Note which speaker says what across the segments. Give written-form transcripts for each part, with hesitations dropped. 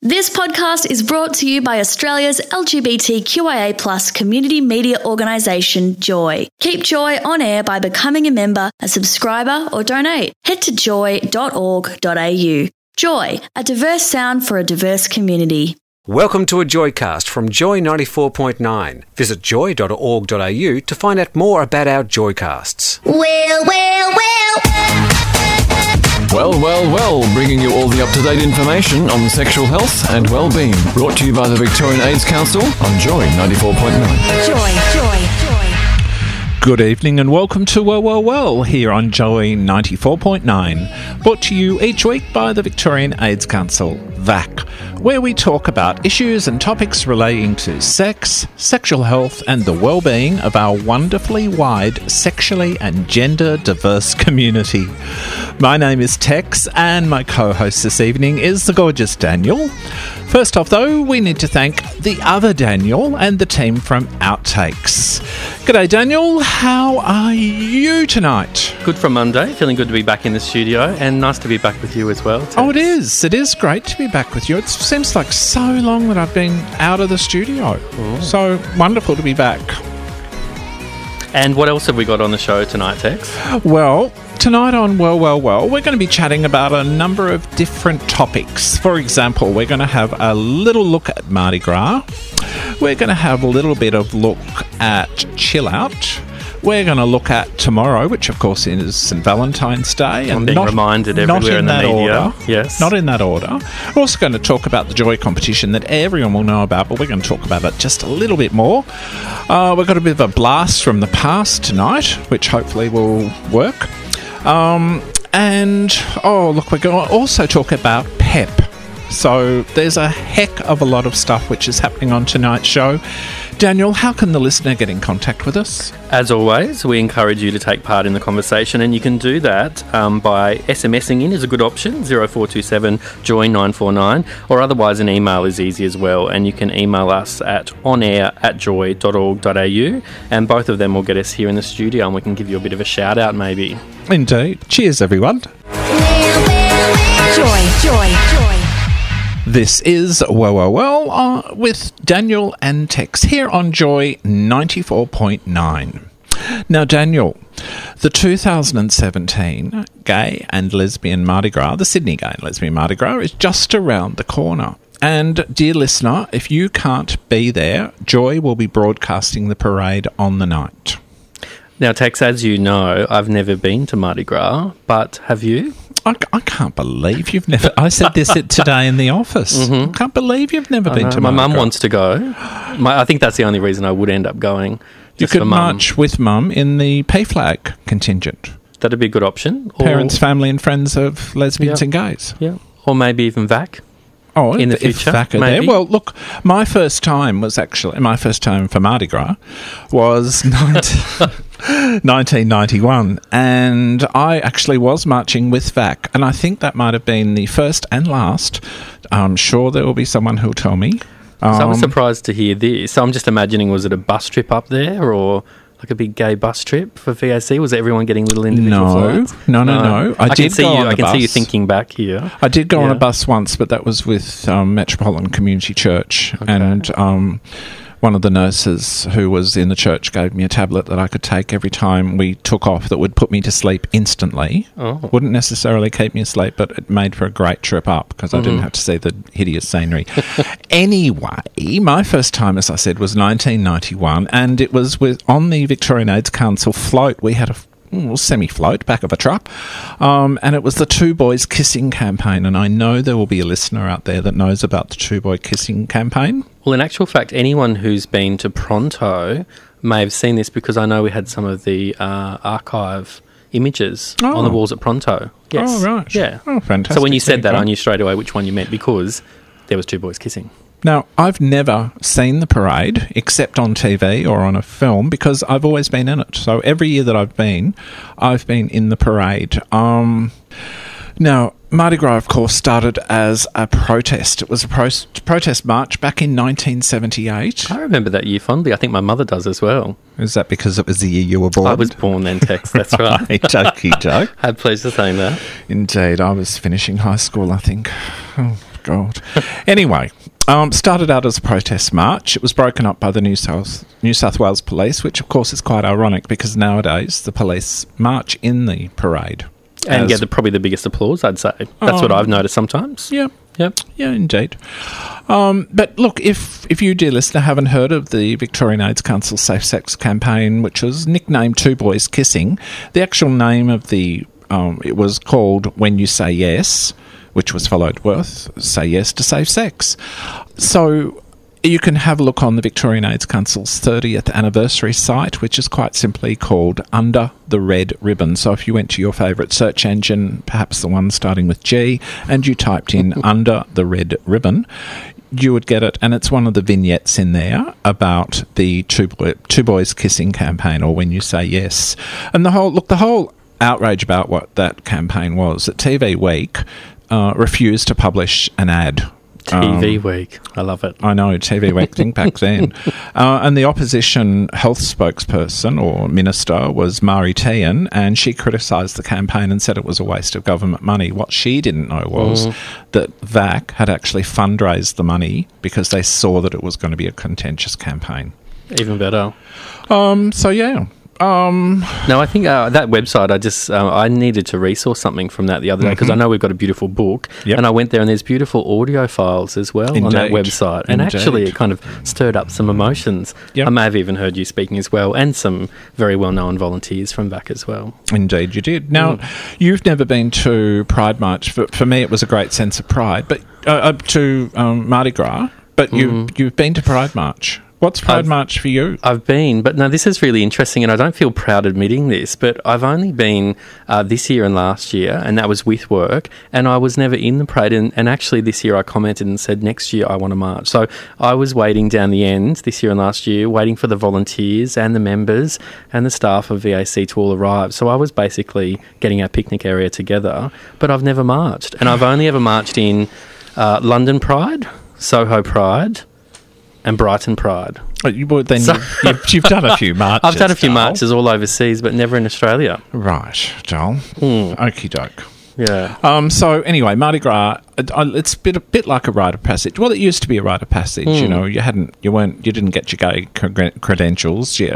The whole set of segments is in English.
Speaker 1: This podcast is brought to you by Australia's LGBTQIA+ community media organisation, Joy. Keep Joy on air by becoming a member, a subscriber or donate. Head to joy.org.au. Joy, a diverse sound for a diverse community.
Speaker 2: Welcome to a Joycast from Joy 94.9. Visit joy.org.au to find out more about our Joycasts.
Speaker 3: Well, bringing you all the up-to-date information on sexual health and well-being. Brought to you by the Victorian AIDS Council on Joy 94.9.
Speaker 4: Joy. Good evening and welcome to Well, here on Joy 94.9. Brought to you each week by the Victorian AIDS Council, VAC, where we talk about issues and topics relating to sex, sexual health and the well-being of our wonderfully wide, sexually and gender diverse community. My name is Tex and my co-host this evening is the gorgeous Daniel. First off though, we need to thank the other Daniel and the team from Outtakes. G'day Daniel, how are you tonight?
Speaker 5: Good for Monday, feeling good to be back in the studio and nice to be back with you as well, Tex.
Speaker 4: Oh, it is great to be back with you. It seems like so long that I've been out of the studio. Ooh. So wonderful to be back.
Speaker 5: And what else have we got on the show tonight, Tex?
Speaker 4: Well, tonight on Well, we're going to be chatting about a number of different topics. For example, we're going to have a little look at Mardi Gras. We're going to have a little bit of look at Chill Out. We're going to look at tomorrow, which of course is St. Valentine's Day.
Speaker 5: I'm being reminded everywhere in the media.
Speaker 4: Order. Yes. Not in that order. We're also going to talk about the Joy competition that everyone will know about, but we're going to talk about it just a little bit more. We've got a bit of a blast from the past tonight, which hopefully will work. We're going to also talk about PEP. So there's a heck of a lot of stuff which is happening on tonight's show. Daniel, how can the listener get in contact with us?
Speaker 5: As always, we encourage you to take part in the conversation, and you can do that by SMSing in is a good option, 0427 Joy 949, or otherwise an email is easy as well, and you can email us at onair@joy.org.au, and both of them will get us here in the studio, and we can give you a bit of a shout out maybe.
Speaker 4: Indeed. Cheers, everyone.
Speaker 1: Joy.
Speaker 4: This is Well, with Daniel and Tex here on Joy 94.9. Now, Daniel, the 2017 Gay and Lesbian Mardi Gras, the Sydney Gay and Lesbian Mardi Gras, is just around the corner. And, dear listener, if you can't be there, Joy will be broadcasting the parade on the night.
Speaker 5: Now, Tex, as you know, I've never been to Mardi Gras, but have you?
Speaker 4: I can't believe you've never... I said this today in the office. Mm-hmm. I can't believe you've never been to Mardi Gras.
Speaker 5: My mum wants to go. I think that's the only reason I would end up going.
Speaker 4: You could march with Mum in the PFLAG contingent.
Speaker 5: That'd be a good option.
Speaker 4: Parents, family and friends of lesbians and gays.
Speaker 5: Yeah. Or maybe even VAC.
Speaker 4: Oh,
Speaker 5: in the future,
Speaker 4: VAC are
Speaker 5: maybe.
Speaker 4: There. Well, look, my first time for Mardi Gras was 1991, and I actually was marching with VAC, and I think that might have been the first and last. I'm sure there will be someone who'll tell me.
Speaker 5: So I'm surprised to hear this. So I'm just imagining, was it a bus trip up there, or like a big gay bus trip for VAC? Was everyone getting little individual flights?
Speaker 4: No. I can
Speaker 5: see you thinking back here.
Speaker 4: I did go on a bus once, but that was with Metropolitan Community Church, and one of the nurses who was in the church gave me a tablet that I could take every time we took off that would put me to sleep instantly. Oh. Wouldn't necessarily keep me asleep, but it made for a great trip up because I didn't have to see the hideous scenery. Anyway, my first time, as I said, was 1991, and it was on the Victorian AIDS Council float. We had a semi-float back of a truck, and it was the Two Boys Kissing campaign, and I know there will be a listener out there that knows about the Two Boy Kissing campaign.
Speaker 5: Well, in actual fact, anyone who's been to Pronto may have seen this, because I know we had some of the archive images on the walls at Pronto. Yes.
Speaker 4: Oh, right.
Speaker 5: Yeah.
Speaker 4: Oh, fantastic.
Speaker 5: So when you said that, I knew straight away which one you meant, because there was two boys kissing.
Speaker 4: Now, I've never seen the parade except on TV or on a film, because I've always been in it. So every year that I've been in the parade. Now, Mardi Gras, of course, started as a protest. It was a protest march back in 1978.
Speaker 5: I remember that year fondly. I think my mother does as well.
Speaker 4: Is that because it was the year you were born?
Speaker 5: I was born then, Tex. That's right.
Speaker 4: Jokey joke.
Speaker 5: Had pleasure saying that.
Speaker 4: Indeed. I was finishing high school, I think. God. Anyway, started out as a protest march. It was broken up by the New South Wales Police, which of course is quite ironic because nowadays the police march in the parade.
Speaker 5: And get probably the biggest applause, I'd say. That's what I've noticed sometimes.
Speaker 4: Yeah.
Speaker 5: Yep.
Speaker 4: Yeah, indeed. But look, if you, dear listener, haven't heard of the Victorian AIDS Council Safe Sex campaign, which was nicknamed Two Boys Kissing, the actual name of the it was called When You Say Yes, which was followed with Say Yes to Safe Sex. So you can have a look on the Victorian AIDS Council's 30th anniversary site, which is quite simply called Under the Red Ribbon. So if you went to your favourite search engine, perhaps the one starting with G, and you typed in Under the Red Ribbon, you would get it, and it's one of the vignettes in there about the Two Boys Kissing campaign, or When You Say Yes. And the whole outrage about what that campaign was, that TV Week refused to publish an ad.
Speaker 5: TV Week. I love it.
Speaker 4: I know, TV Week, think back then. And the opposition health spokesperson or minister was Mari Tehan, and she criticised the campaign and said it was a waste of government money. What she didn't know was that VAC had actually fundraised the money because they saw that it was going to be a contentious campaign.
Speaker 5: Even better.
Speaker 4: So, yeah.
Speaker 5: No, I think that website, I needed to resource something from that the other day because I know we've got a beautiful book, and I went there and there's beautiful audio files as well on that website, and actually it kind of stirred up some emotions. I may have even heard you speaking as well, and some very well-known volunteers from back as well. Indeed,
Speaker 4: you did. Now, you've never been to Pride March. For me, it was a great sense of pride, but to Mardi Gras, but you've been to Pride March. What's Pride March for you?
Speaker 5: I've been, but no, this is really interesting, and I don't feel proud admitting this, but I've only been this year and last year, and that was with work, and I was never in the parade, and actually this year I commented and said next year I want to march. So I was waiting down the end this year and last year, waiting for the volunteers and the members and the staff of VAC to all arrive. So I was basically getting our picnic area together, but I've never marched, and I've only ever marched in London Pride, Soho Pride, and Brighton Pride.
Speaker 4: You've done a few marches.
Speaker 5: I've done a few marches all overseas, but never in Australia.
Speaker 4: Right, Joel. Okie doke.
Speaker 5: Yeah.
Speaker 4: So anyway, Mardi Gras, it's a bit like a rite of passage. Well, it used to be a rite of passage. You know, you didn't get your gay credentials, your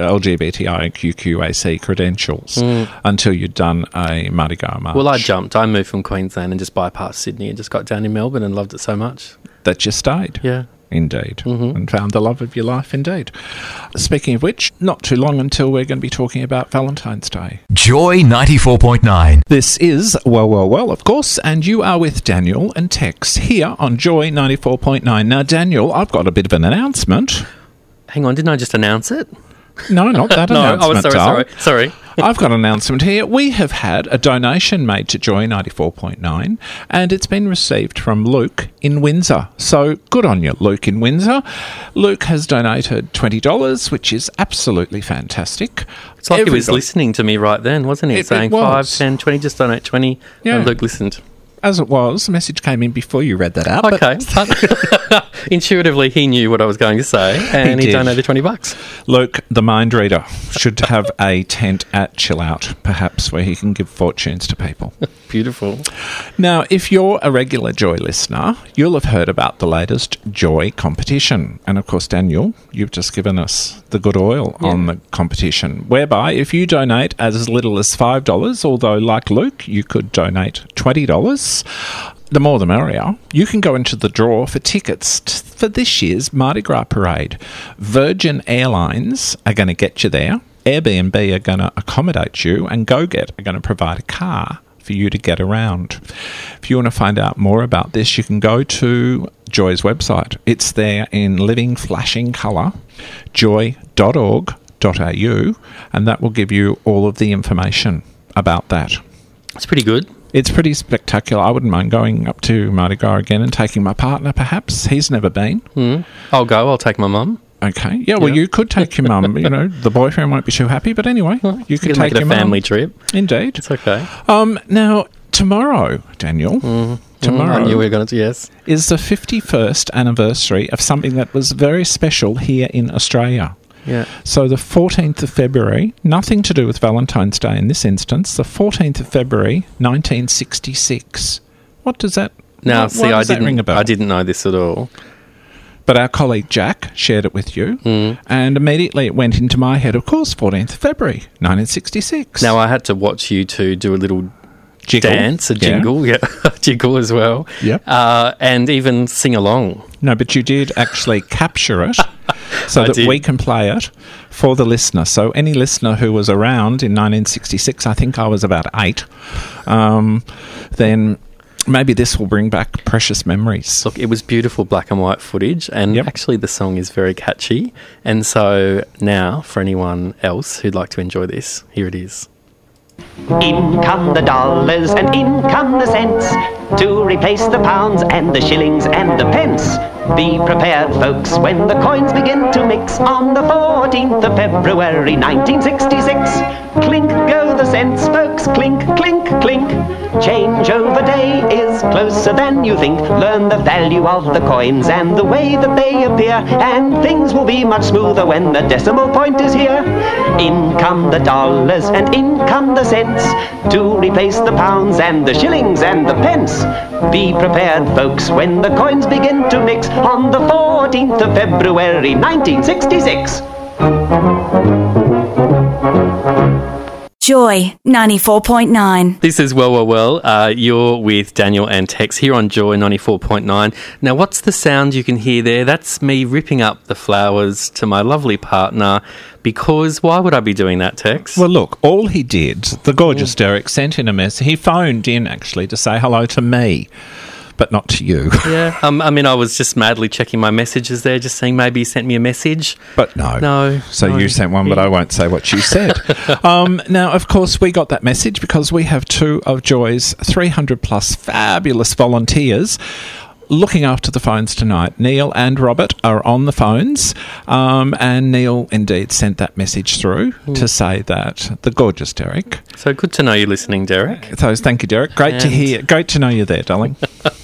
Speaker 4: LGBTIQAC credentials until you'd done a Mardi Gras march.
Speaker 5: Well, I jumped. I moved from Queensland and just bypassed Sydney and just got down in Melbourne and loved it so much
Speaker 4: that you stayed.
Speaker 5: Yeah.
Speaker 4: Indeed, and found the love of your life, indeed. Speaking of which, not too long until we're going to be talking about Valentine's Day.
Speaker 6: Joy 94.9.
Speaker 4: This is Well, of course, and you are with Daniel and Tex here on Joy 94.9. Now, Daniel, I've got a bit of an announcement.
Speaker 5: Hang on, didn't I just announce it?
Speaker 4: No, not that announcement.
Speaker 5: Sorry.
Speaker 4: I've got an announcement here. We have had a donation made to Joy 94.9, and it's been received from Luke in Windsor. So good on you, Luke in Windsor. Luke has donated $20, which is absolutely fantastic.
Speaker 5: It's like he was listening to me right then, wasn't he? Saying 5, 10, 20, just donate 20. Yeah. And Luke listened.
Speaker 4: As it was, the message came in before you read that out.
Speaker 5: Okay. Intuitively, he knew what I was going to say, and he donated $20.
Speaker 4: Luke, the mind reader, should have a tent at Chill Out, perhaps, where he can give fortunes to people.
Speaker 5: Beautiful.
Speaker 4: Now, if you're a regular Joy listener, you'll have heard about the latest Joy competition. And, of course, Daniel, you've just given us the good oil on the competition, whereby if you donate as little as $5, although, like Luke, you could donate $20, the more the merrier, you can go into the draw for tickets for this year's Mardi Gras Parade. Virgin Airlines are going to get you there. Airbnb are going to accommodate you, and GoGet are going to provide a car for you to get around. If you want to find out more about this, you can go to Joy's website. It's there in living, flashing colour, joy.org.au, and that will give you all of the information about that.
Speaker 5: It's pretty good.
Speaker 4: It's pretty spectacular. I wouldn't mind going up to Mardi Gras again and taking my partner, perhaps. He's never been.
Speaker 5: I'll go. I'll take my mum.
Speaker 4: Okay. Yeah, well, you could take your mum. You know, the boyfriend won't be too happy, but anyway, you could take your mum.
Speaker 5: Make it a family trip.
Speaker 4: Indeed.
Speaker 5: It's okay.
Speaker 4: Now, tomorrow, Daniel,
Speaker 5: I knew we were going to, yes,
Speaker 4: is the 51st anniversary of something that was very special here in Australia.
Speaker 5: Yeah.
Speaker 4: So the 14th of February, nothing to do with Valentine's Day in this instance, the 14th of February, 1966. What does that
Speaker 5: Now,
Speaker 4: Why
Speaker 5: see,
Speaker 4: does that ring a bell?
Speaker 5: I didn't know this at all.
Speaker 4: But our colleague Jack shared it with you, and immediately it went into my head, of course, 14th of February, 1966.
Speaker 5: Now, I had to watch you two do a little
Speaker 4: Jiggle.
Speaker 5: dance, a jingle, jiggle as well,
Speaker 4: Yep.
Speaker 5: and even sing along.
Speaker 4: No, but you did actually capture it so
Speaker 5: I
Speaker 4: that
Speaker 5: did.
Speaker 4: we can play it for the listener. So any listener who was around in 1966, I think I was about 8, then maybe this will bring back precious memories.
Speaker 5: Look, it was beautiful black and white footage, and
Speaker 4: Yep.
Speaker 5: actually the song is very catchy. And so now, for anyone else who'd like to enjoy this, here it is.
Speaker 7: In come the dollars and in come the cents to replace the pounds and the shillings and the pence. Be prepared, folks, when the coins begin to mix on the 14th of February 1966. Clink go the cents, folks, clink, clink, clink. Changeover day is closer than you think. Learn the value of the coins and the way that they appear, and things will be much smoother when the decimal point is here. In come the dollars and in come the cents to replace the pounds and the shillings and the pence. Be prepared, folks, when the coins begin to mix on the 14th of February 1966.
Speaker 1: Joy 94.9.
Speaker 5: This is Well. You're with Daniel and Tex here on Joy 94.9. Now, what's the sound you can hear there? That's me ripping up the flowers to my lovely partner, because why would I be doing that, Tex?
Speaker 4: Well, look, all he did, the gorgeous Derek sent in a message. He phoned in, actually, to say hello to me, but not to you.
Speaker 5: Yeah, I mean, I was just madly checking my messages there, just saying maybe he sent me a message.
Speaker 4: But no.
Speaker 5: No.
Speaker 4: So you sent one, but I won't say what you said. Now, of course, we got that message because we have 2 of Joy's 300-plus fabulous volunteers looking after the phones tonight. Neil and Robert are on the phones, and Neil indeed sent that message through to say that the gorgeous Derek.
Speaker 5: So good to know you're listening, Derek.
Speaker 4: So thank you, Derek. Great to hear. Great to know you're there, darling.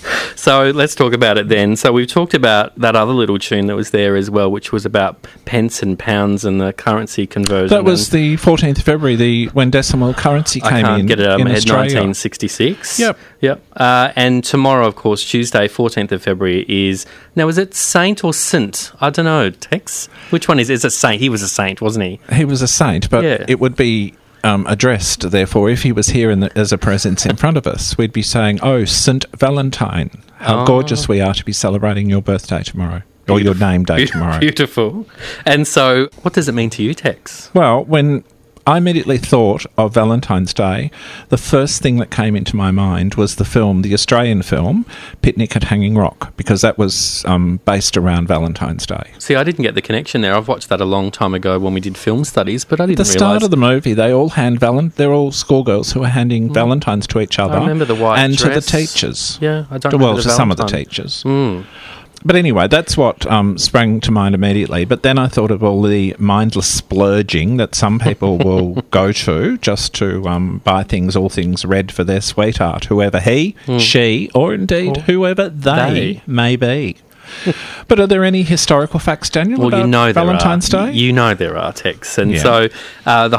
Speaker 5: So let's talk about it then. So we've talked about that other little tune that was there as well, which was about pence and pounds and the currency conversion.
Speaker 4: That was the 14th of February, when decimal currency came in.
Speaker 5: I can't get it out of my head,
Speaker 4: Australia.
Speaker 5: 1966.
Speaker 4: Yep.
Speaker 5: And tomorrow, of course, Tuesday, 14th of February is... Now, is it Saint or Saint? I don't know, Tex. Which one is it? Is it Saint? He was a saint, wasn't he?
Speaker 4: He was a saint, but
Speaker 5: Yeah.
Speaker 4: it would be addressed, therefore, if he was here as a presence in front of us, we'd be saying, "Oh, St. Valentine, how gorgeous we are to be celebrating your birthday tomorrow, or your name day tomorrow."
Speaker 5: Beautiful. And so, what does it mean to you, Tex?
Speaker 4: Well, when I immediately thought of Valentine's Day, the first thing that came into my mind was the Australian film, Picnic at Hanging Rock, because that was based around Valentine's Day.
Speaker 5: See, I didn't get the connection there. I've watched that a long time ago when we did film studies, but I didn't
Speaker 4: The
Speaker 5: realise...
Speaker 4: start of the movie, they all they're all schoolgirls who are handing Valentines to each other.
Speaker 5: I remember the white
Speaker 4: and
Speaker 5: dress.
Speaker 4: to the teachers.
Speaker 5: Yeah, I don't
Speaker 4: Well,
Speaker 5: remember
Speaker 4: to
Speaker 5: the
Speaker 4: some of the
Speaker 5: Valentine.
Speaker 4: teachers.
Speaker 5: Mm.
Speaker 4: But anyway, that's what sprang to mind immediately. But then I thought of all the mindless splurging that some people will go to just to buy all things red for their sweetheart, whoever he, she, or indeed whoever they may be. But are there any historical facts, Daniel,
Speaker 5: Well,
Speaker 4: about
Speaker 5: you know
Speaker 4: Valentine's
Speaker 5: there are.
Speaker 4: Day?
Speaker 5: You know there are, Tex. And
Speaker 4: Yeah.
Speaker 5: so the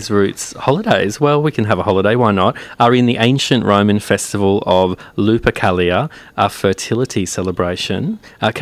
Speaker 5: holidays, well, we can have a holiday, why not, are in the ancient Roman festival of Lupercalia, a fertility celebration,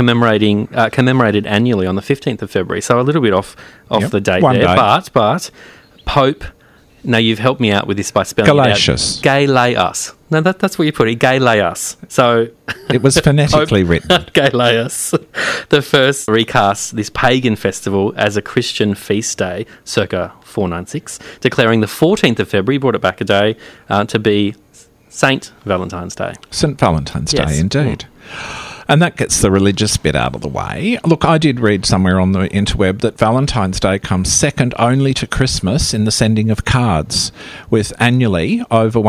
Speaker 5: commemorated annually on the 15th of February. So a little bit off
Speaker 4: Yep.
Speaker 5: the date
Speaker 4: One
Speaker 5: there.
Speaker 4: day.
Speaker 5: But Pope... Now, you've helped me out with this by spelling
Speaker 4: Galatius.
Speaker 5: it out. Galeus. No, that's where you put it. Galeus. So...
Speaker 4: It was phonetically written.
Speaker 5: Galeus. The first recast this pagan festival as a Christian feast day, circa 496, declaring the 14th of February, brought it back a day, to be Saint Valentine's Day.
Speaker 4: St. Valentine's
Speaker 5: Yes.
Speaker 4: Day, indeed. And that gets the religious bit out of the way. Look, I did read somewhere on the interweb that Valentine's Day comes second only to Christmas in the sending of cards, with annually over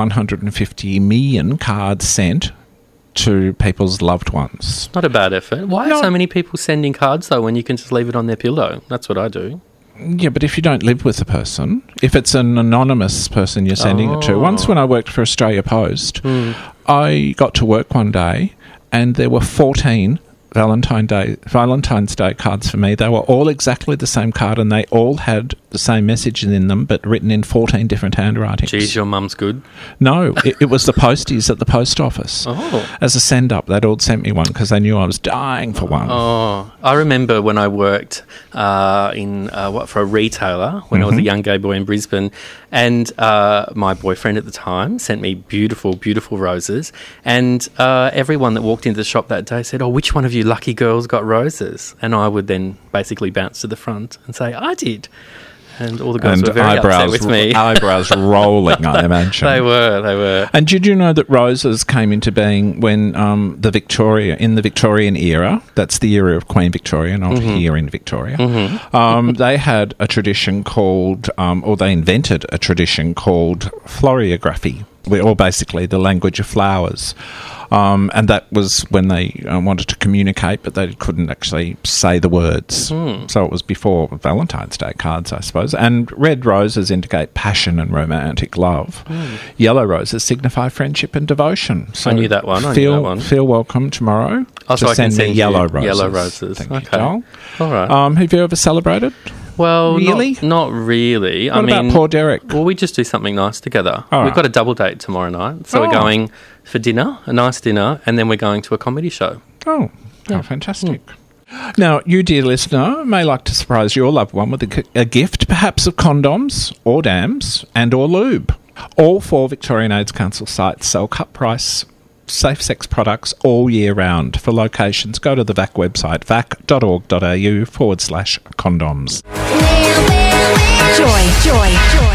Speaker 4: 150 million cards sent to people's loved ones.
Speaker 5: Not a bad effort. Why are so many people sending cards, though, when you can just leave it on their pillow? That's what I do.
Speaker 4: Yeah, but if you don't live with the person, if it's an anonymous person you're sending it to. Once when I worked for Australia Post, I got to work one day and there were 14 Valentine's Day cards for me. They were all exactly the same card, and they all had the same message in them, but written in 14 different handwritings.
Speaker 5: Geez, your mum's good.
Speaker 4: No, it was the posties at the post office.
Speaker 5: Oh.
Speaker 4: As a send-up, they'd all sent me one because they knew I was dying for one.
Speaker 5: Oh, I remember when I worked for a retailer when I was a young gay boy in Brisbane, and my boyfriend at the time sent me beautiful, beautiful roses, and everyone that walked into the shop that day said, "Oh, which one of you lucky girls got roses?" And I would then basically bounce to the front and say, "I did." And all the girls were very upset with me.
Speaker 4: Eyebrows rolling, I imagine.
Speaker 5: They were.
Speaker 4: And did you know that roses came into being when in the Victorian era, that's the era of Queen Victoria, not here in Victoria, they had a tradition called, or they invented a tradition called floriography, or basically the language of flowers. And that was when they wanted to communicate, but they couldn't actually say the words. So it was before Valentine's Day cards, I suppose. And red roses indicate passion and romantic love. Yellow roses signify friendship and devotion. So
Speaker 5: I knew that one.
Speaker 4: Feel welcome tomorrow to send me yellow roses.
Speaker 5: Yellow roses.
Speaker 4: Thank
Speaker 5: Okay.
Speaker 4: you, Joel.
Speaker 5: All right.
Speaker 4: Have you ever celebrated?
Speaker 5: Well,
Speaker 4: really?
Speaker 5: Not really.
Speaker 4: What about poor Derek?
Speaker 5: Well, we just do something nice together.
Speaker 4: All
Speaker 5: We've
Speaker 4: right.
Speaker 5: got a double date tomorrow night. So we're going for dinner, a nice dinner, and then we're going to a comedy show.
Speaker 4: Oh, how fantastic. Now, you, dear listener, may like to surprise your loved one with a gift, perhaps of condoms or dams and or lube. All 4 Victorian AIDS Council sites sell cut price safe sex products all year round. For locations, go to the VAC website, vac.org.au/condoms.
Speaker 8: Joy.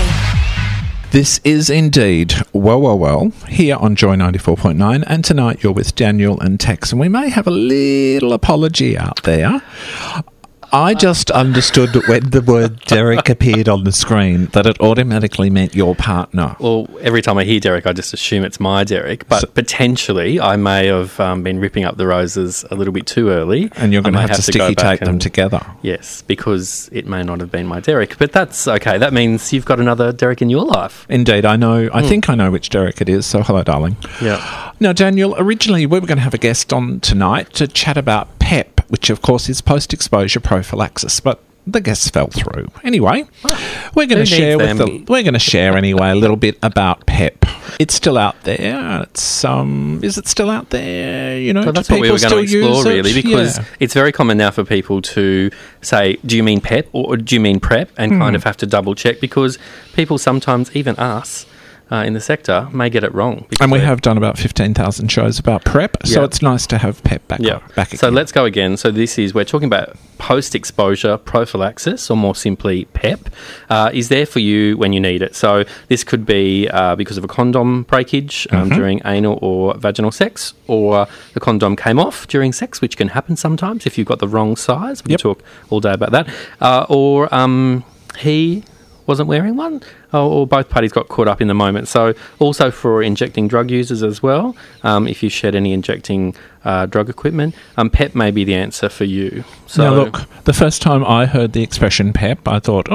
Speaker 4: This is indeed well, here on Joy 94.9, and tonight you're with Daniel and Tex, and we may have a little apology out there. I just understood that when the word Derek appeared on the screen that it automatically meant your partner.
Speaker 5: Well, every time I hear Derek, I just assume it's my Derek, but potentially I may have been ripping up the roses a little bit too early.
Speaker 4: And you're going to have to sticky tape them together.
Speaker 5: Yes, because it may not have been my Derek, but that's okay. That means you've got another Derek in your life.
Speaker 4: Indeed, I know. I think I know which Derek it is, so hello, darling.
Speaker 5: Yeah.
Speaker 4: Now, Daniel, originally we were going to have a guest on tonight to chat about PEP, which of course is post-exposure prophylaxis, but the guests fell through. Anyway, we're going to share anyway a little bit about PEP. It's still out there. It's is it still out there? You know,
Speaker 5: so that's what we were going to explore, really, because it's very common now for people to say, "Do you mean PEP or do you mean PrEP?" and kind of have to double check, because people sometimes, even us, in the sector, may get it wrong.
Speaker 4: And we have done about 15,000 shows about PrEP, so it's nice to have PEP back again.
Speaker 5: So let's go again. So we're talking about post-exposure prophylaxis, or more simply PEP, is there for you when you need it. So this could be because of a condom breakage during anal or vaginal sex, or the condom came off during sex, which can happen sometimes if you've got the wrong size. We can talk all day about that. Or he wasn't wearing one, or both parties got caught up in the moment. So also for injecting drug users as well, if you shed any injecting drug equipment, PEP may be the answer for you. So
Speaker 4: now look, the first time I heard the expression PEP, I thought,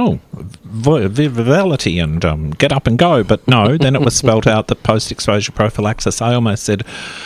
Speaker 4: virility and get up and go, but no, then it was spelled out that post-exposure prophylaxis. I almost said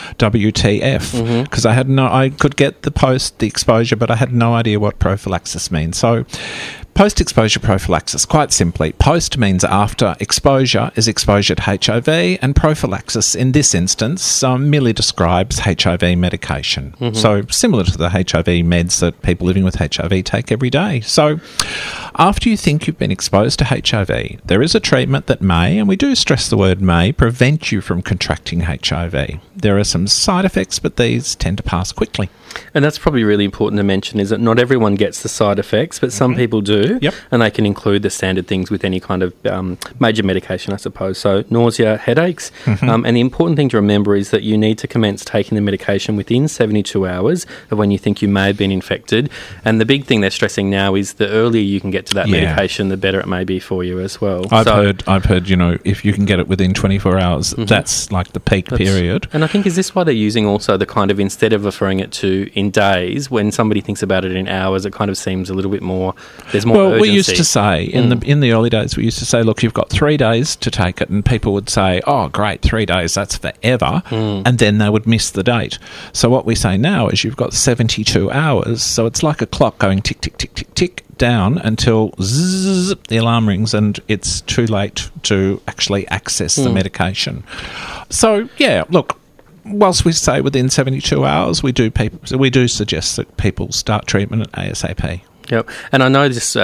Speaker 4: WTF, because I could get the exposure, but I had no idea what prophylaxis means. So post-exposure prophylaxis, quite simply, post means after, exposure is exposure to HIV, and prophylaxis in this instance merely describes HIV medication. So similar to the HIV meds that people living with HIV take every day. So after you think you've been exposed to HIV, there is a treatment that may, and we do stress the word may, prevent you from contracting HIV. There are some side effects, but these tend to pass quickly.
Speaker 5: And that's probably really important to mention, is that not everyone gets the side effects, but some people do.
Speaker 4: Yep.
Speaker 5: And they can include the standard things with any kind of major medication, I suppose. So nausea, headaches. And the important thing to remember is that you need to commence taking the medication within 72 hours of when you think you may have been infected. And the big thing they're stressing now is the earlier you can get get to that
Speaker 4: Yeah.
Speaker 5: medication, the better it may be for you as well.
Speaker 4: I've heard, if you can get it within 24 hours, that's like the peak period.
Speaker 5: And I think, is this why they're using also the kind of, instead of referring it to in days, when somebody thinks about it in hours, it kind of seems a little bit more, there's more urgency.
Speaker 4: We used to say, in the early days, we used to say, look, you've got 3 days to take it, and people would say, oh, great, 3 days, that's forever, and then they would miss the date. So what we say now is you've got 72 hours, so it's like a clock going tick, tick, tick, tick, tick, down until zzz, the alarm rings and it's too late to actually access the medication. So, yeah, look, whilst we say within 72 hours, we do suggest that people start treatment at ASAP.
Speaker 5: Yep. And I know this,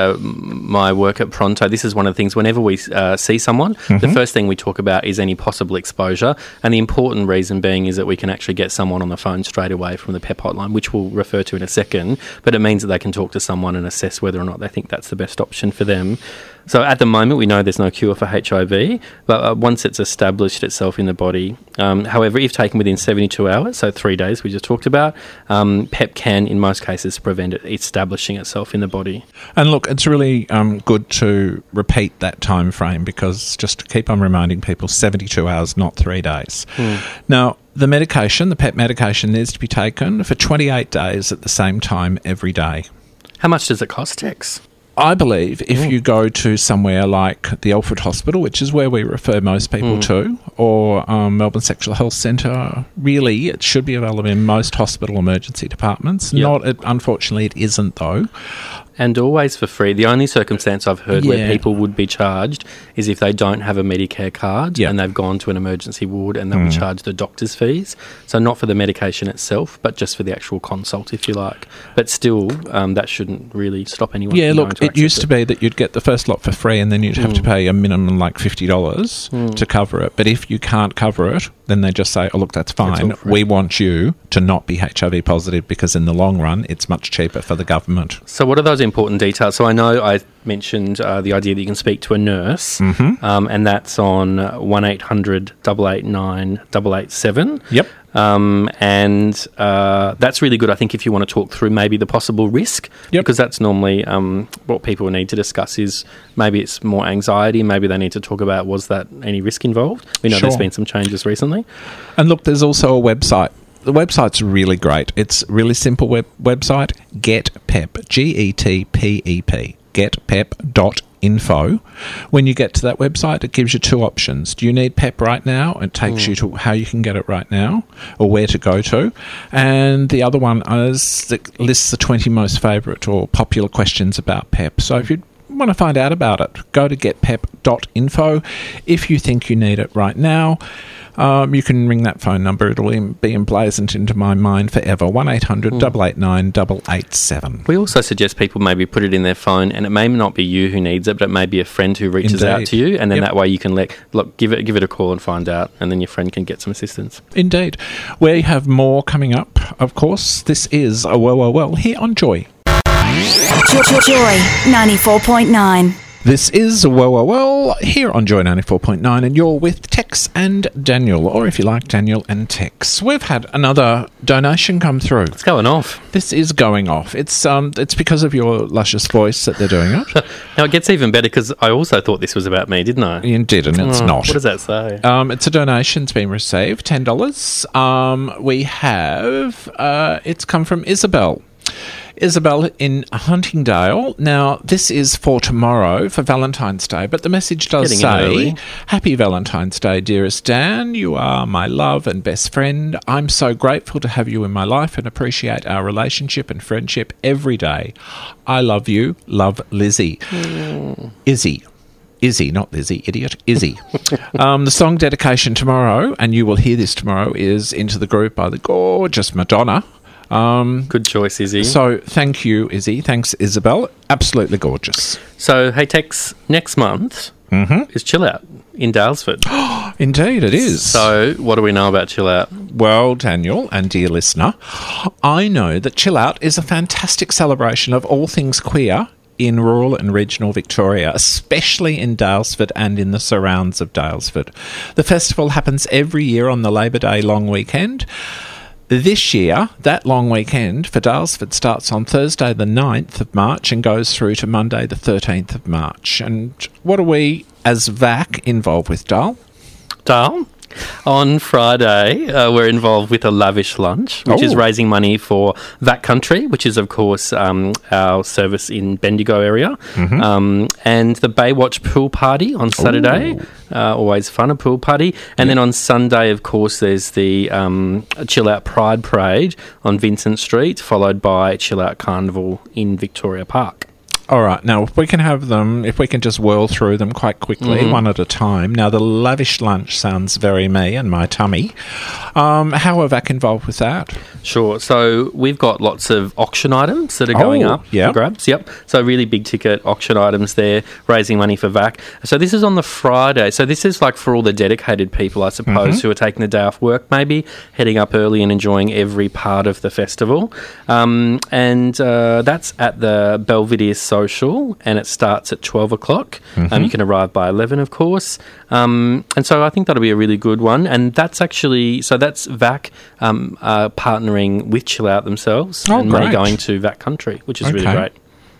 Speaker 5: my work at Pronto, this is one of the things, whenever we see someone, the first thing we talk about is any possible exposure. And the important reason being is that we can actually get someone on the phone straight away from the PEP hotline, which we'll refer to in a second. But it means that they can talk to someone and assess whether or not they think that's the best option for them. So at the moment, we know there's no cure for HIV, but once it's established itself in the body, however, if taken within 72 hours, so 3 days we just talked about, PEP can, in most cases, prevent it establishing itself in the body.
Speaker 4: And look, it's really good to repeat that time frame, because just to keep on reminding people, 72 hours, not 3 days. Now, the medication, the PEP medication, needs to be taken for 28 days at the same time every day.
Speaker 5: How much does it cost, Tex?
Speaker 4: I believe if you go to somewhere like the Alfred Hospital, which is where we refer most people to, or Melbourne Sexual Health Centre, really it should be available in most hospital emergency departments. Unfortunately, it isn't though.
Speaker 5: And always for free. The only circumstance I've heard where people would be charged is if they don't have a Medicare card and they've gone to an emergency ward and they'll be charged the doctor's fees. So not for the medication itself, but just for the actual consult, if you like. But still, that shouldn't really stop anyone from going to
Speaker 4: it used to be that you'd get the first lot for free and then you'd have to pay a minimum like $50 to cover it. But if you can't cover it, then they just say, oh, look, that's fine. We want you to not be HIV positive, because in the long run, it's much cheaper for the government.
Speaker 5: So what are those important details? So I know I mentioned the idea that you can speak to a nurse, and that's on 1800 889 887.
Speaker 4: Yep.
Speaker 5: And that's really good, I think, if you want to talk through maybe the possible risk, because that's normally what people need to discuss is maybe it's more anxiety, maybe they need to talk about was that any risk involved. We know there's been some changes recently. And
Speaker 4: look, there's also a website. The website's really great. It's a really simple website, GetPep, GetPep, getpep.info. When you get to that website, it gives you two options. Do you need PEP right now? It takes you to how you can get it right now or where to go to. And the other one lists the 20 most favourite or popular questions about PEP. So if you want to find out about it, go to getpep.info. If you think you need it right now, you can ring that phone number. It'll be emblazoned into my mind forever. 1800 889 887.
Speaker 5: We also suggest people maybe put it in their phone, and it may not be you who needs it, but it may be a friend who reaches out to you, and then that way you can give it a call and find out, and then your friend can get some assistance.
Speaker 4: Indeed. We have more coming up, of course. This is well here on Joy.
Speaker 1: Joy 94.9.
Speaker 4: This is well here on Joy 94.9, and you're with Tex and Daniel, or if you like, Daniel and Tex. We've had another donation come through.
Speaker 5: It's going off.
Speaker 4: This is going off. It's because of your luscious voice that they're doing it.
Speaker 5: Now, it gets even better because I also thought this was about me, didn't I?
Speaker 4: You did, and it's not.
Speaker 5: What does that say?
Speaker 4: It's a donation's been received, $10. We have, it's come from Isabel. Isabel in Huntingdale. Now, this is for tomorrow, for Valentine's Day, but the message does say, Happy Valentine's Day, dearest Dan. You are my love and best friend. I'm so grateful to have you in my life and appreciate our relationship and friendship every day. I love you. Love, Lizzie. Izzy, not Lizzie, idiot. Izzy. The song dedication tomorrow, and you will hear this tomorrow, is Into the Groove by the gorgeous Madonna.
Speaker 5: Good choice, Izzy.
Speaker 4: So, thank you, Izzy. Thanks, Isabel. Absolutely gorgeous.
Speaker 5: So, hey, Tex, next month is Chill Out in Daylesford.
Speaker 4: Indeed, it is.
Speaker 5: So, what do we know about Chill Out?
Speaker 4: Well, Daniel and dear listener, I know that Chill Out is a fantastic celebration of all things queer in rural and regional Victoria, especially in Daylesford and in the surrounds of Daylesford. The festival happens every year on the Labor Day long weekend. This year, that long weekend for Daylesford starts on Thursday the 9th of March and goes through to Monday the 13th of March. And what are we, as VAC, involved with, Dale?
Speaker 5: Dale? On Friday, we're involved with a lavish lunch, which is raising money for VAC Country, which is, of course, our service in Bendigo area, and the Baywatch Pool Party on Saturday. Always fun, a pool party. And then on Sunday, of course, there's the Chill Out Pride Parade on Vincent Street, followed by Chill Out Carnival in Victoria Park.
Speaker 4: All right. Now, if we can just whirl through them quite quickly, one at a time. Now, the lavish lunch sounds very me and my tummy. How are VAC involved with that?
Speaker 5: Sure. So we've got lots of auction items that are going up for grabs. Yep. So really big ticket auction items there, raising money for VAC. So this is on the Friday. So this is like for all the dedicated people, I suppose, who are taking the day off work, maybe heading up early and enjoying every part of the festival. And that's at the Belvedere Social, and it starts at 12 o'clock. You can arrive by 11, of course. And so I think that'll be a really good one. And that's actually, so that's VAC partnering with Chill Out themselves and money going to VAC Country, which is really great.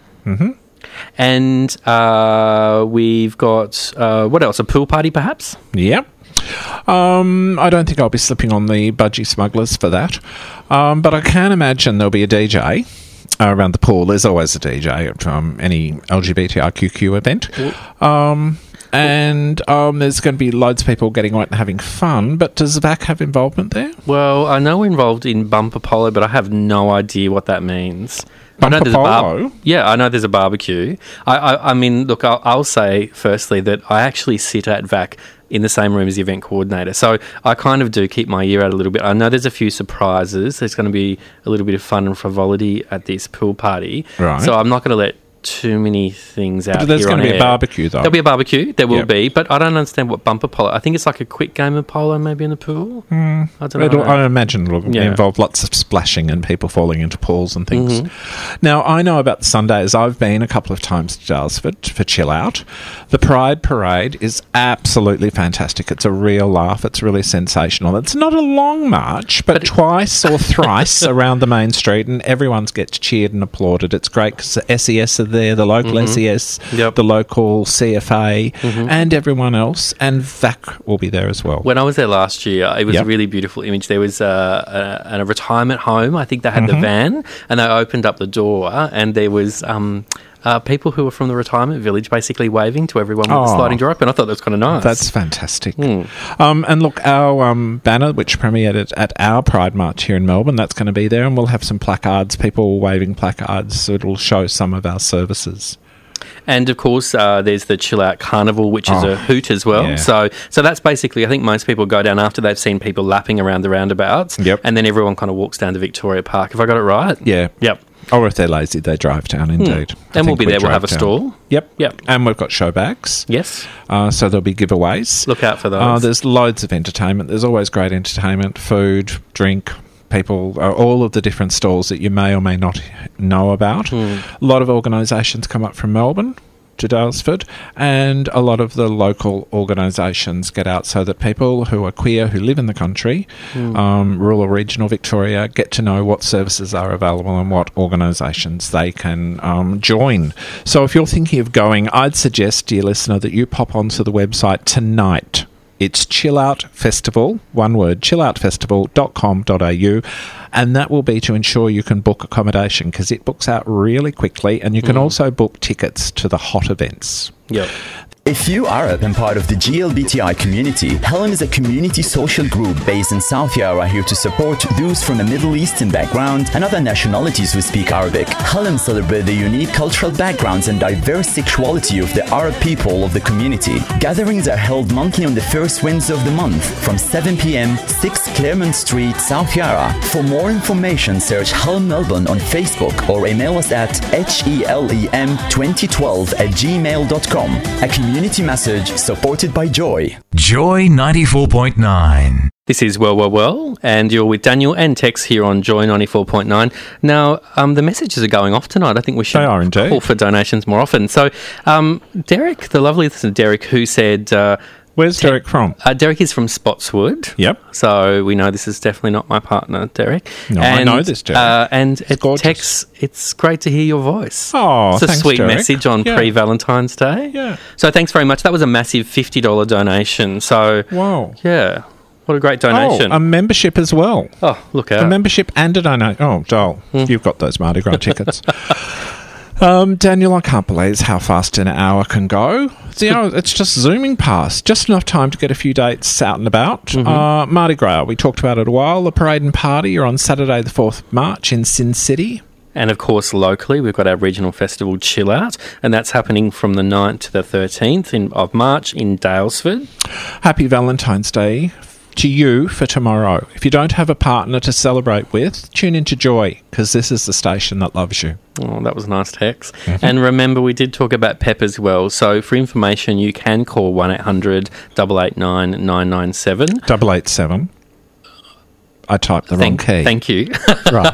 Speaker 5: And we've got, what else, a pool party perhaps?
Speaker 4: Yep. I don't think I'll be slipping on the budgie smugglers for that. But I can imagine there'll be a DJ around the pool. There's always a DJ at any LGBTIQQ event. And there's going to be loads of people getting out and having fun, but does VAC have involvement there?
Speaker 5: Well, I know we're involved in Bumper Polo, but I have no idea what that means.
Speaker 4: Bumper Polo?
Speaker 5: I know there's a barbecue. I mean, look, I'll say firstly that I actually sit at VAC in the same room as the event coordinator. So I kind of do keep my ear out a little bit. I know there's a few surprises. There's going to be a little bit of fun and frivolity at this pool party.
Speaker 4: Right.
Speaker 5: So I'm not going to let too many things out.
Speaker 4: But there's going to be a barbecue, though.
Speaker 5: There'll be a barbecue. There will be, but I don't understand what bumper polo. I think it's like a quick game of polo, maybe in the pool. I don't know.
Speaker 4: I imagine it'll involve lots of splashing and people falling into pools and things. Now, I know about the Sundays. I've been a couple of times to Daylesford for Chill Out. The Pride Parade is absolutely fantastic. It's a real laugh. It's really sensational. It's not a long march, but twice or thrice around the main street, and everyone gets cheered and applauded. It's great because the SES are there, the local SES, the local CFA, and everyone else, and VAC will be there as well.
Speaker 5: When I was there last year, it was a really beautiful image. There was a retirement home. I think they had the van, and they opened up the door, and there was people who were from the retirement village basically waving to everyone with the sliding door open. I thought that was kind of nice.
Speaker 4: That's fantastic. And look, our banner, which premiered at our Pride March here in Melbourne, that's going to be there, and we'll have some placards, people waving placards, so it'll show some of our services.
Speaker 5: And, of course, there's the Chill Out Carnival, which is a hoot as well. Yeah. So that's basically, I think most people go down after they've seen people lapping around the roundabouts, and then everyone kind of walks down to Victoria Park. Have I got it right?
Speaker 4: Yeah.
Speaker 5: Yep.
Speaker 4: Or if they're lazy, they drive down, indeed.
Speaker 5: And we'll be there. We'll have a stall.
Speaker 4: Yep. And we've got show bags.
Speaker 5: Yes.
Speaker 4: So there'll be giveaways.
Speaker 5: Look out for those.
Speaker 4: There's loads of entertainment. There's always great entertainment, food, drink, people, all of the different stalls that you may or may not know about. A lot of organisations come up from Melbourne to Daylesford, and a lot of the local organisations get out so that people who are queer, who live in the country, rural or regional Victoria, get to know what services are available and what organisations they can join. So if you're thinking of going, I'd suggest, dear listener, that you pop onto the website tonight. It's Chill Out Festival, one word, chilloutfestival.com.au, and that will be to ensure you can book accommodation, because it books out really quickly, and you can also book tickets to the hot events.
Speaker 5: Yep.
Speaker 8: If you are Arab and part of the GLBTI community, Helm is a community social group based in South Yarra here to support those from a Middle Eastern background and other nationalities who speak Arabic. Helm celebrate the unique cultural backgrounds and diverse sexuality of the Arab people of the community. Gatherings are held monthly on the first Wednesday of the month from 7 p.m, 6 Claremont Street, South Yarra. For more information, search Helm Melbourne on Facebook or email us at helem2012@gmail.com. A community message supported by Joy.
Speaker 6: Joy 94.9.
Speaker 5: This is Well, and you're with Daniel and Tex here on Joy 94.9. Now, the messages are going off tonight. I think we should call for donations more often. So, Derek, the lovely listener Derek, who said
Speaker 4: Where's Derek from?
Speaker 5: Derek is from Spotswood.
Speaker 4: Yep.
Speaker 5: So we know this is definitely not my partner, Derek.
Speaker 4: No, I know this, Derek.
Speaker 5: And
Speaker 4: gorgeous.
Speaker 5: Tex, it's great to hear your voice.
Speaker 4: Oh,
Speaker 5: it's a
Speaker 4: thanks,
Speaker 5: sweet
Speaker 4: Derek.
Speaker 5: message on pre-Valentine's Day.
Speaker 4: Yeah.
Speaker 5: So thanks very much. That was a massive $50 donation. So
Speaker 4: Wow.
Speaker 5: yeah, what a great donation.
Speaker 4: Oh, a membership as well.
Speaker 5: Oh, look out.
Speaker 4: A membership and a donation. Oh, Joel, you've got those Mardi Gras tickets. Daniel, I can't believe how fast an hour can go. It's just zooming past. Just enough time to get a few dates out and about. Mardi Gras, we talked about it a while. The parade and party are on Saturday the 4th of March in Sin City.
Speaker 5: And, of course, locally, we've got our regional festival Chill Out, and that's happening from the 9th to the 13th of March in Daylesford.
Speaker 4: Happy Valentine's Day to you for tomorrow. If you don't have a partner to celebrate with, tune into Joy, because this is the station that loves you.
Speaker 5: Oh, that was nice, Tex. And remember, we did talk about PEP as well. So for information, you can call 1-800-889-997.
Speaker 4: 887. I typed the wrong key.
Speaker 5: Thank you.
Speaker 4: Right.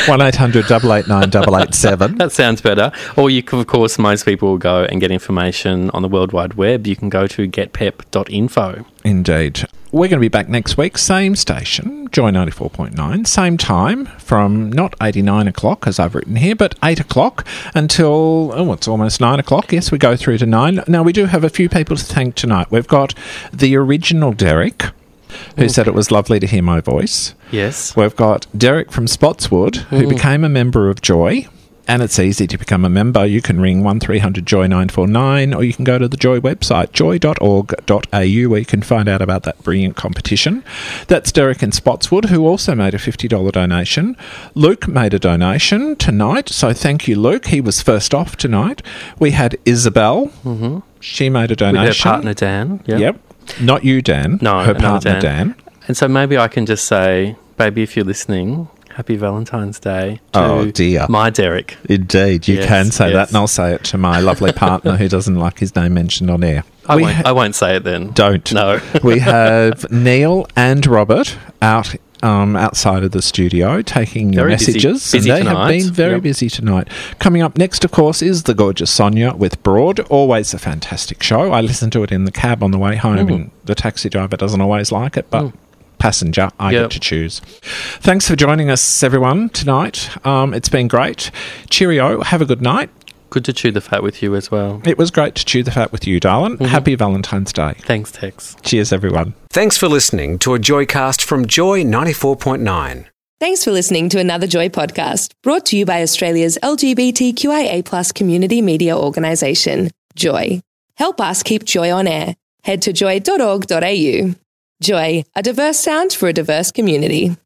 Speaker 4: 1-800-889-887.
Speaker 5: That sounds better. Or you can, of course, most people will go and get information on the World Wide Web. You can go to getpep.info.
Speaker 4: Indeed. We're going to be back next week, same station, Joy 94.9, same time from not 89 o'clock, as I've written here, but 8 o'clock until, it's almost 9 o'clock. Yes, we go through to 9. Now, we do have a few people to thank tonight. We've got the original Derek, who said it was lovely to hear my voice.
Speaker 5: Yes.
Speaker 4: We've got Derek from Spotswood, who became a member of Joy. And it's easy to become a member. You can ring 1300-JOY-949, or you can go to the Joy website, joy.org.au, where you can find out about that brilliant competition. That's Derek in Spotswood, who also made a $50 donation. Luke made a donation tonight, so thank you, Luke. He was first off tonight. We had Isabel. She made a donation.
Speaker 5: With her partner, Dan.
Speaker 4: Yep. Not you, Dan.
Speaker 5: No,
Speaker 4: her partner, Dan.
Speaker 5: And so maybe I can just say, baby, if you're listening, happy Valentine's Day to my Derek.
Speaker 4: Indeed, you can say that, and I'll say it to my lovely partner who doesn't like his name mentioned on air.
Speaker 5: I won't say it then.
Speaker 4: Don't.
Speaker 5: No.
Speaker 4: We have Neil and Robert outside of the studio taking your messages.
Speaker 5: Busy
Speaker 4: and they
Speaker 5: tonight.
Speaker 4: have been very busy tonight. Coming up next, of course, is the gorgeous Sonia with Broad. Always a fantastic show. I listen to it in the cab on the way home, and the taxi driver doesn't always like it, but passenger, I get to choose. Thanks for joining us, everyone, tonight. It's been great. Cheerio. Have a good night.
Speaker 5: Good to chew the fat with you as well.
Speaker 4: It was great to chew the fat with you, darling. Happy Valentine's Day.
Speaker 5: Thanks, Tex.
Speaker 4: Cheers, everyone.
Speaker 2: Thanks for listening to a Joycast from Joy 94.9.
Speaker 9: Thanks for listening to another Joy podcast, brought to you by Australia's LGBTQIA+ community media organisation, Joy. Help us keep Joy on air. Head to joy.org.au. Joy, a diverse sound for a diverse community.